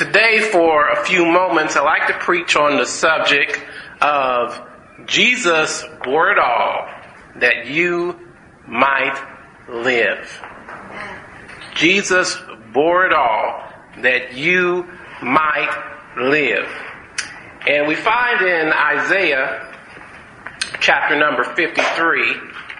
Today, for a few moments, I'd like to preach on the subject of Jesus bore it all that you might live. Jesus bore it all that you might live. And we find in Isaiah chapter number 53,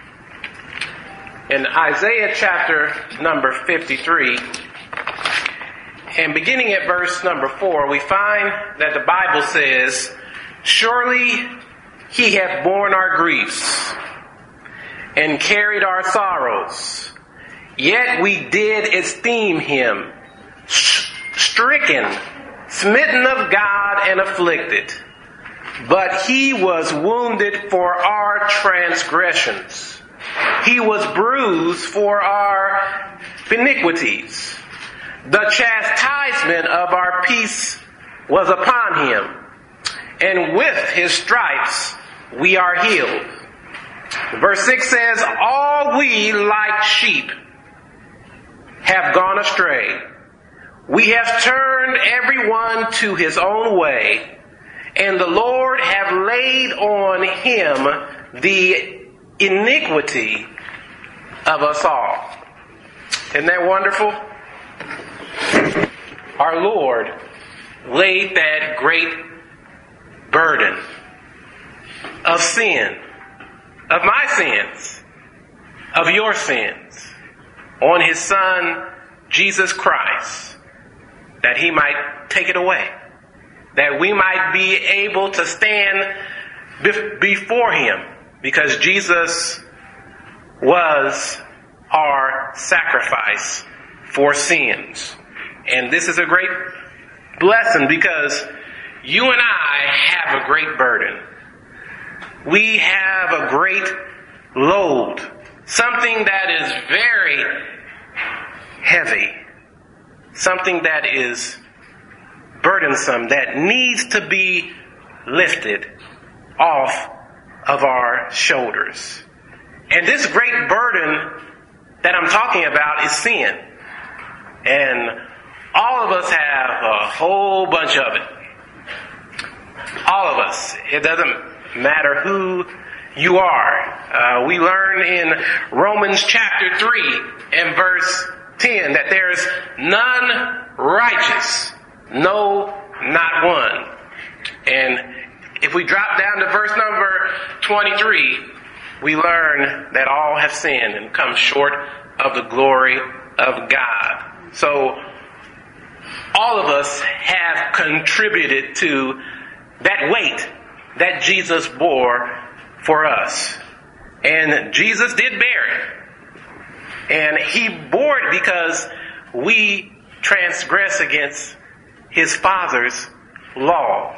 in Isaiah chapter number 53, and beginning at verse number 4, we find that the Bible says, "Surely he hath borne our griefs and carried our sorrows, yet we did esteem him stricken, smitten of God, and afflicted. But he was wounded for our transgressions. He was bruised for our iniquities. The chastisement of our peace was upon him, and with his stripes we are healed." Verse 6 says, "All we like sheep have gone astray. We have turned everyone to his own way, and the Lord have laid on him the iniquity of us all." Isn't that wonderful? Our Lord laid that great burden of sin, of my sins, of your sins, on his Son, Jesus Christ, that he might take it away, that we might be able to stand before him, because Jesus was our sacrifice for sins. And this is a great blessing, because you and I have a great burden. We have a great load, something that is very heavy, something that is burdensome, that needs to be lifted off of our shoulders. And this great burden that I'm talking about is sin. And all of us have a whole bunch of it. All of us. It doesn't matter who you are. We learn in Romans chapter 3 and verse 10 that there's none righteous, no, not one. And if we drop down to verse number 23, we learn that all have sinned and come short of the glory of God. So all of us have contributed to that weight that Jesus bore for us. And Jesus did bear it. And he bore it because we transgress against his Father's law.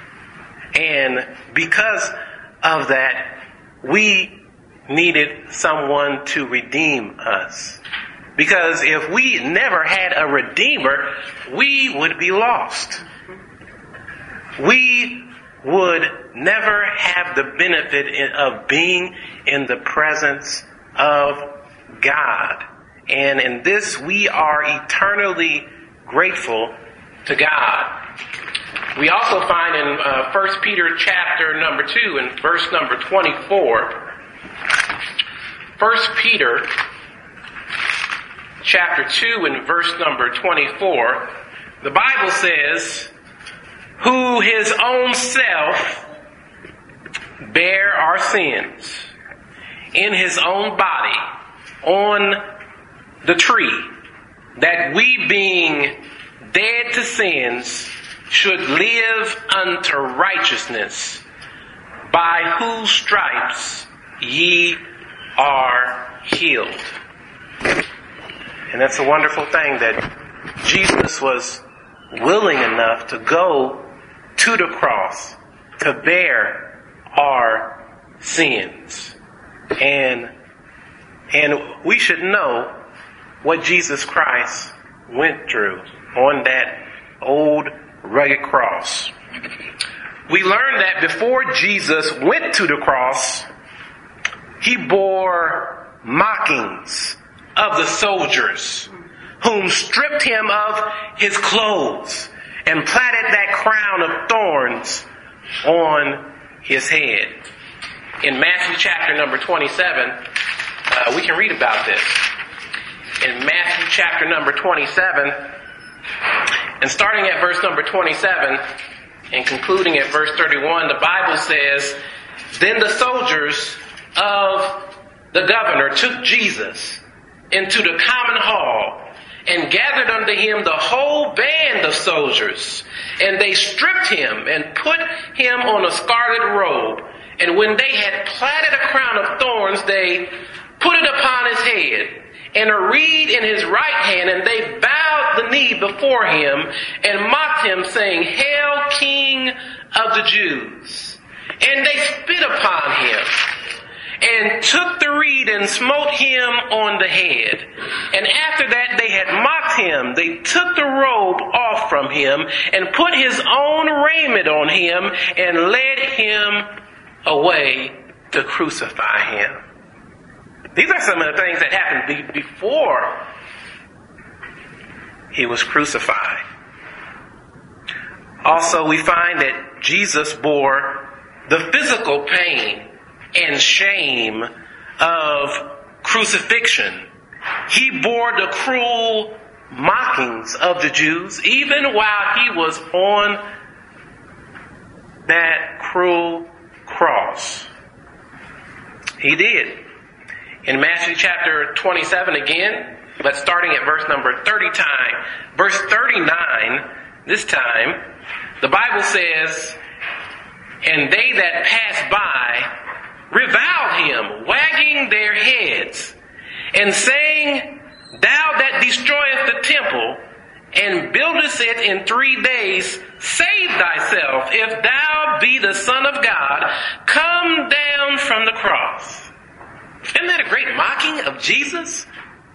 And because of that, we needed someone to redeem us. Because if we never had a redeemer, we would be lost. We would never have the benefit of being in the presence of God. And in this, we are eternally grateful to God. We also find in 1 Peter chapter number 2 and verse number 24, 1 Peter chapter 2 and verse number 24, the Bible says, "Who his own self bare our sins in his own body on the tree, that we being dead to sins should live unto righteousness, by whose stripes ye are healed." And that's a wonderful thing, that Jesus was willing enough to go to the cross to bear our sins. And we should know what Jesus Christ went through on that old rugged cross. We learn that before Jesus went to the cross, he bore mockings of the soldiers, whom stripped him of his clothes and platted that crown of thorns on his head. In Matthew chapter number 27, we can read about this. In Matthew chapter number 27, and starting at verse number 27 and concluding at verse 31, the Bible says, "Then the soldiers of the governor took Jesus into the common hall and gathered unto him the whole band of soldiers. And they stripped him and put him on a scarlet robe. And when they had platted a crown of thorns, they put it upon his head, and a reed in his right hand, and they bowed the knee before him and mocked him, saying, Hail, King of the Jews! And they spit upon him, and took the reed and smote him on the head. And after that they had mocked him, they took the robe off from him, and put his own raiment on him, and led him away to crucify him." These are some of the things that happened before he was crucified. Also, we find that Jesus bore the physical pain and shame of crucifixion. He bore the cruel mockings of the Jews, even while he was on that cruel cross. He did. In Matthew chapter 27 again, but starting at verse number 39, this time, the Bible says, "And they that passed by reviled him, wagging their heads, and saying, Thou that destroyest the temple, and buildest it in 3 days, save thyself. If thou be the Son of God, come down from the cross." Isn't that a great mocking of Jesus?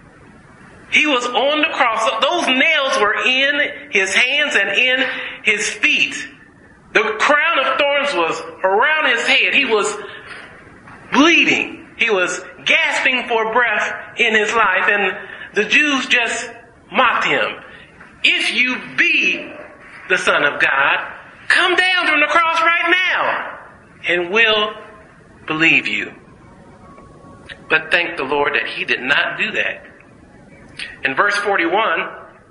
He was on the cross. Those nails were in his hands and in his feet. The crown of thorns was around his head. He was bleeding. He was gasping for breath in his life. And the Jews just mocked him. "If you be the Son of God, come down from the cross right now, and we'll believe you." But thank the Lord that he did not do that. In verse 41,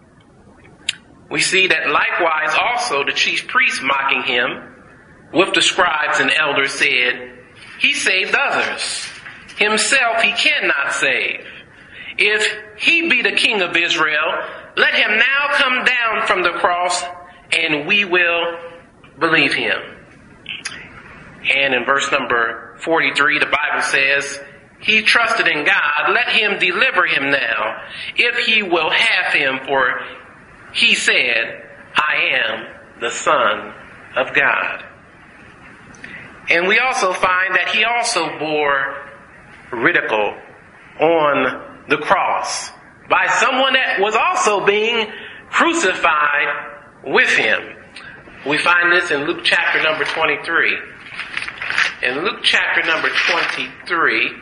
we see that likewise also the chief priests mocking him with the scribes and elders said, "He saved others. Himself he cannot save. If he be the King of Israel, let him now come down from the cross, and we will believe him." And in verse number 43, the Bible says, "He trusted in God, let him deliver him now, if he will have him, for he said, I am the Son of God." And we also find that he also bore ridicule on the cross by someone that was also being crucified with him. We find this in Luke chapter number 23. In Luke chapter number 23,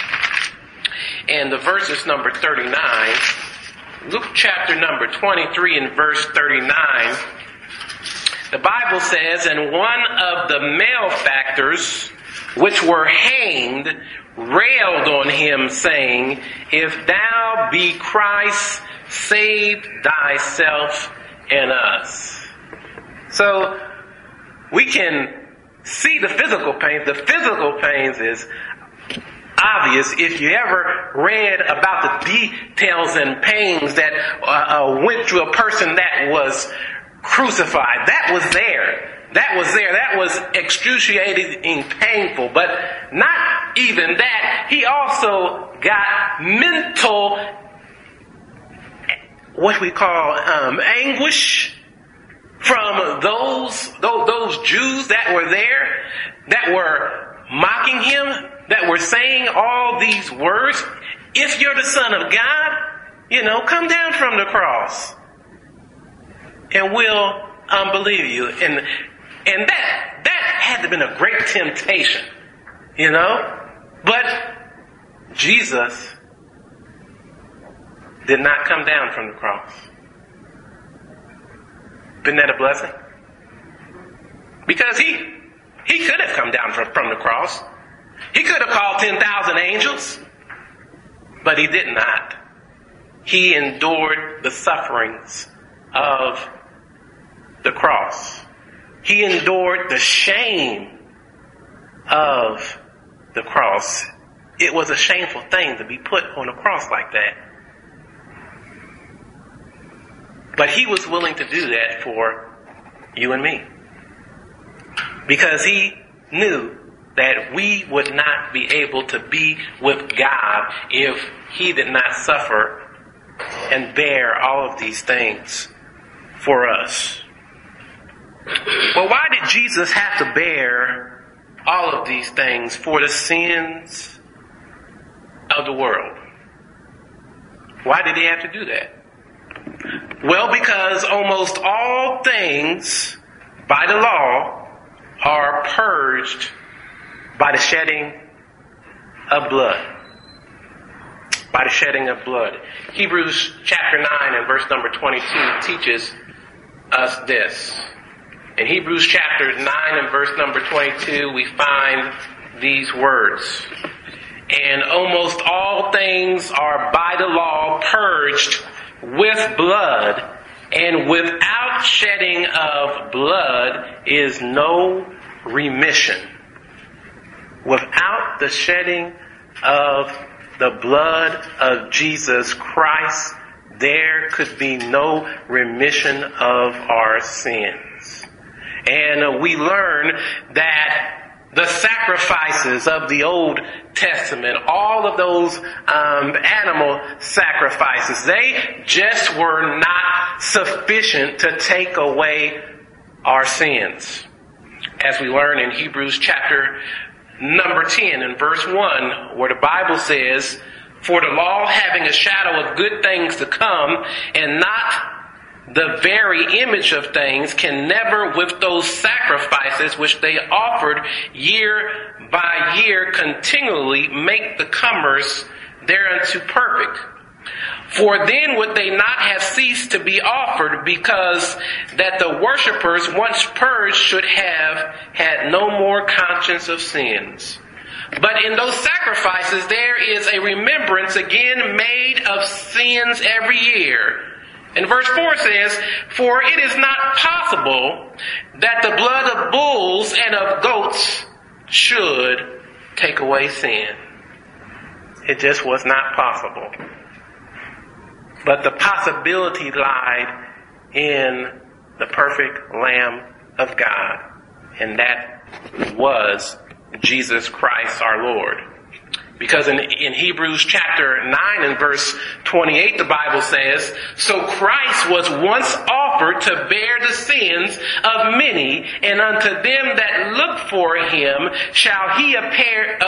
and the verses number 39, Luke chapter number 23 and verse 39, the Bible says, "And one of the malefactors which were hanged railed on him, saying, If thou be Christ, save thyself and us." So we can see the physical pains. The physical pains is obvious if you ever read about the details and pains that went through a person that was crucified. That was there. That was excruciating, painful. But not even that. He also got mental, what we call anguish from those Jews that were there, that were mocking him, that were saying all these words. "If you're the Son of God, come down from the cross, and we'll believe you." And that had to have been a great temptation, But Jesus did not come down from the cross. Been that a blessing? Because he could have come down from the cross. He could have called 10,000 angels, but he did not. He endured the sufferings of the cross. He endured the shame of the cross. It was a shameful thing to be put on a cross like that. But he was willing to do that for you and me. Because he knew that we would not be able to be with God if he did not suffer and bear all of these things for us. Well, why did Jesus have to bear all of these things for the sins of the world? Why did he have to do that? Well, because almost all things by the law are purged by the shedding of blood. By the shedding of blood. Hebrews chapter 9 and verse number 22 teaches us this. In Hebrews chapter 9 and verse number 22, we find these words. And almost all things are by the law purged with blood, and without shedding of blood is no remission. Without the shedding of the blood of Jesus Christ, there could be no remission of our sins. And we learn that the sacrifices of the Old Testament, all of those animal sacrifices, they just were not sufficient to take away our sins. As we learn in Hebrews chapter number 10 and verse 1, where the Bible says, "For the law having a shadow of good things to come, and not the very image of things, can never with those sacrifices which they offered year by year continually make the comers thereunto perfect. For then would they not have ceased to be offered, because that the worshippers once purged should have had no more conscience of sins. But in those sacrifices there is a remembrance again made of sins every year." And verse 4 says, "For it is not possible that the blood of bulls and of goats should take away sin." It just was not possible. But the possibility lied in the perfect Lamb of God. And that was Jesus Christ our Lord. Because in Hebrews chapter 9 and verse 28, the Bible says, "So Christ was once offered to bear the sins of many, and unto them that look for him shall he appear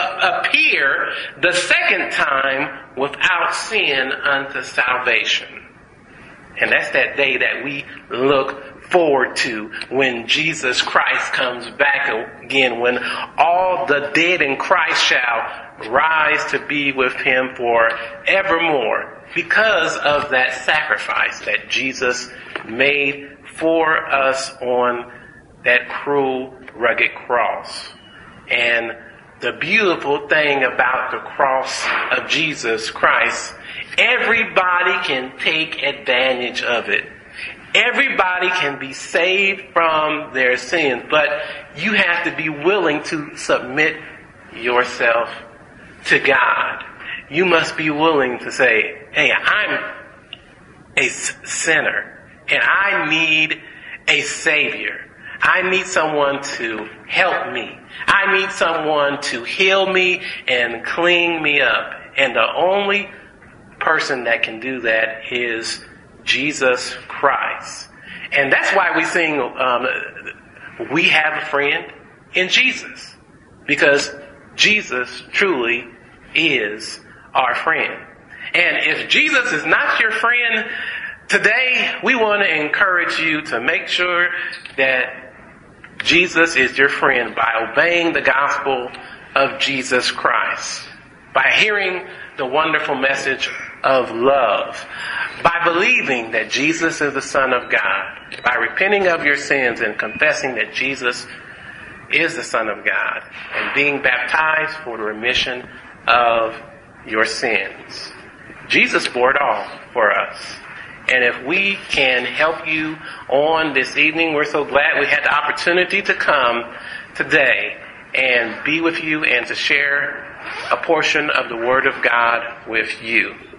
the second time without sin unto salvation." And that's that day that we look forward to, when Jesus Christ comes back again, when all the dead in Christ shall rise to be with him forevermore, because of that sacrifice that Jesus made for us on that cruel, rugged cross. And the beautiful thing about the cross of Jesus Christ, everybody can take advantage of it. Everybody can be saved from their sins, but you have to be willing to submit yourself to God. You must be willing to say, "Hey, I'm a sinner and I need a Savior. I need someone to help me. I need someone to heal me and clean me up." And the only person that can do that is Jesus Christ. And that's why we sing, "We have a friend in Jesus," because Jesus truly is our friend. And if Jesus is not your friend today, we want to encourage you to make sure that Jesus is your friend by obeying the gospel of Jesus Christ, by hearing the wonderful message of love. By believing that Jesus is the Son of God, by repenting of your sins and confessing that Jesus is the Son of God, and being baptized for the remission of your sins. Jesus bore it all for us. And if we can help you on this evening, we're so glad we had the opportunity to come today and be with you and to share a portion of the Word of God with you.